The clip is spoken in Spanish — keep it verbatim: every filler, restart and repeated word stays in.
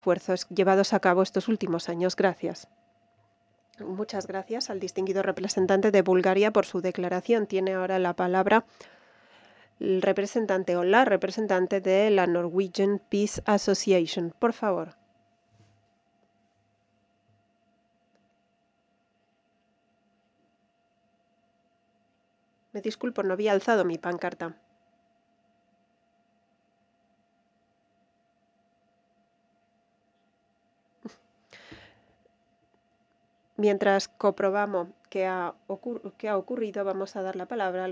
esfuerzos llevados a cabo estos últimos años. Gracias. Muchas gracias al distinguido representante de Bulgaria por su declaración. Tiene ahora la palabra el representante o la representante de la Norwegian Peace Association. Por favor. Me disculpo, no había alzado mi pancarta. Mientras comprobamos qué ha, ocur- qué ha ocurrido, vamos a dar la palabra al